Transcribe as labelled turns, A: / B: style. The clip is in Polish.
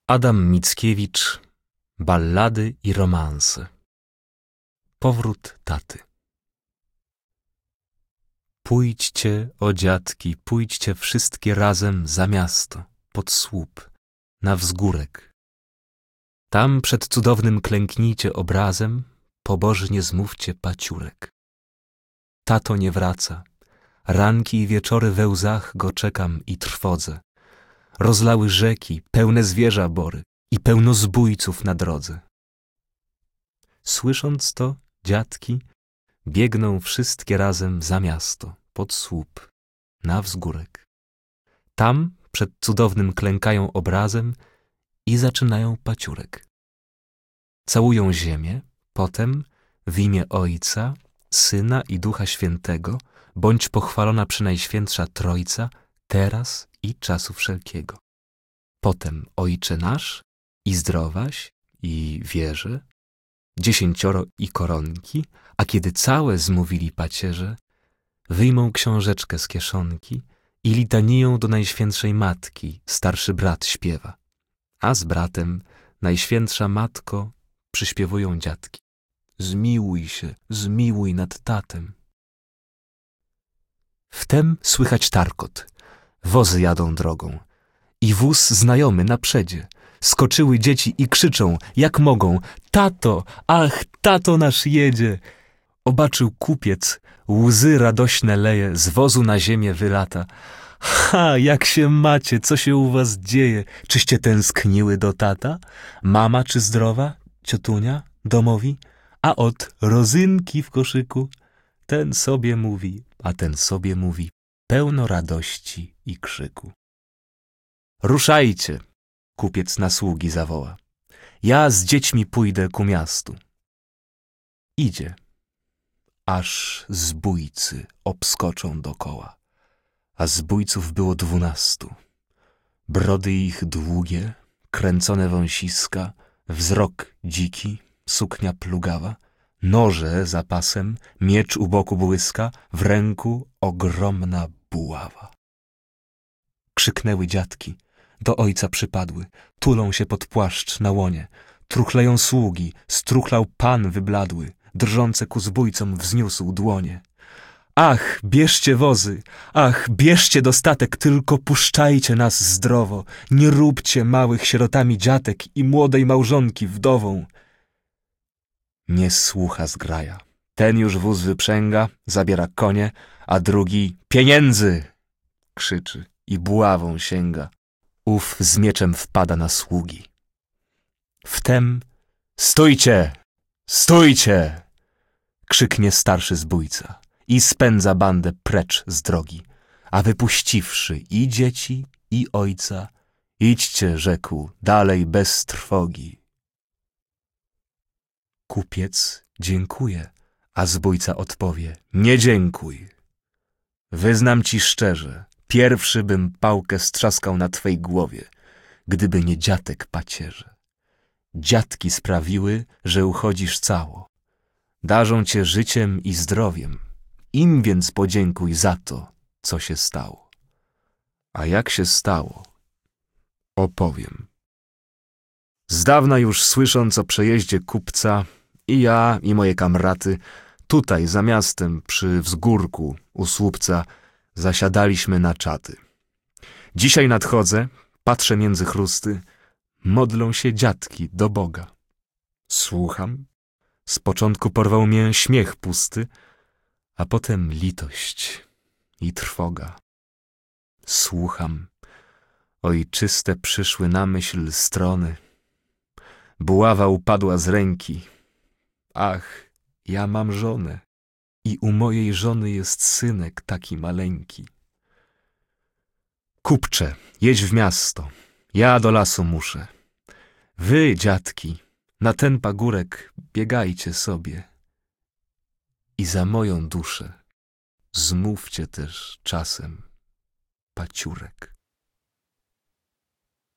A: Adam Mickiewicz. Ballady i romanse. Powrót taty. Pójdźcie, o dziadki, pójdźcie wszystkie razem za miasto, pod słup, na wzgórek. Tam przed cudownym klęknijcie obrazem, pobożnie zmówcie paciurek. Tato nie wraca, ranki i wieczory we łzach go czekam i trwodze. Rozlały rzeki, pełne zwierza bory i pełno zbójców na drodze. Słysząc to, dziadki biegną wszystkie razem za miasto, pod słup, na wzgórek. Tam przed cudownym klękają obrazem i zaczynają paciurek. Całują ziemię, potem w imię Ojca, Syna i Ducha Świętego bądź pochwalona Przynajświętsza Trójca, teraz i czasu wszelkiego. Potem Ojcze nasz i zdrowaś i wierzę, 10 i koronki, a kiedy całe zmówili pacierze, wyjmą książeczkę z kieszonki i litaniją do Najświętszej Matki starszy brat śpiewa, a z bratem Najświętsza Matko przyśpiewują dziadki. Zmiłuj się, zmiłuj nad tatem. Wtem słychać tarkot, wozy jadą drogą i wóz znajomy na przedzie. Skoczyły dzieci i krzyczą, jak mogą: tato, ach, tato nasz jedzie! Obaczył kupiec, łzy radośne leje, z wozu na ziemię wylata. Ha, jak się macie, co się u was dzieje? Czyście tęskniły do tata? Mama czy zdrowa? Ciotunia? Domowi? A od rozynki w koszyku? Ten sobie mówi, a ten sobie mówi, pełno radości i krzyku. Ruszajcie! Kupiec na sługi zawoła. Ja z dziećmi pójdę ku miastu. Idzie, aż zbójcy obskoczą dokoła. A zbójców było 12. Brody ich długie, kręcone wąsiska, wzrok dziki, suknia plugawa, noże za pasem, miecz u boku błyska, w ręku ogromna buława. Krzyknęły dziadki. Do ojca przypadły, tulą się pod płaszcz na łonie. Truchleją sługi, struchlał pan wybladły, drżące ku zbójcom wzniósł dłonie. Ach, bierzcie wozy, ach, bierzcie dostatek, tylko puszczajcie nas zdrowo. Nie róbcie małych sierotami dziatek i młodej małżonki wdową. Nie słucha zgraja. Ten już wóz wyprzęga, zabiera konie, a drugi pieniędzy krzyczy i buławą sięga. Ów z mieczem wpada na sługi. Wtem stójcie! Stójcie! Krzyknie starszy zbójca i spędza bandę precz z drogi, a wypuściwszy i dzieci, i ojca, idźcie, rzekł, dalej bez trwogi. Kupiec dziękuje, a zbójca odpowie, nie dziękuj. Wyznam ci szczerze, pierwszy bym pałkę strzaskał na twej głowie, gdyby nie dziatek pacierze. Dziatki sprawiły, że uchodzisz cało. Darzą cię życiem i zdrowiem. Im więc podziękuj za to, co się stało. A jak się stało, opowiem. Zdawna już słysząc o przejeździe kupca, i ja, i moje kamraty, tutaj za miastem przy wzgórku u słupca, zasiadaliśmy na czaty. Dzisiaj nadchodzę, patrzę między chrusty, modlą się dziadki do Boga. Słucham, z początku porwał mnie śmiech pusty, a potem litość i trwoga. Słucham, ojczyste przyszły na myśl strony. Buława upadła z ręki. Ach, ja mam żonę i u mojej żony jest synek taki maleńki. Kupcze, jedź w miasto, ja do lasu muszę. Wy, dziadki, na ten pagórek biegajcie sobie i za moją duszę zmówcie też czasem paciurek.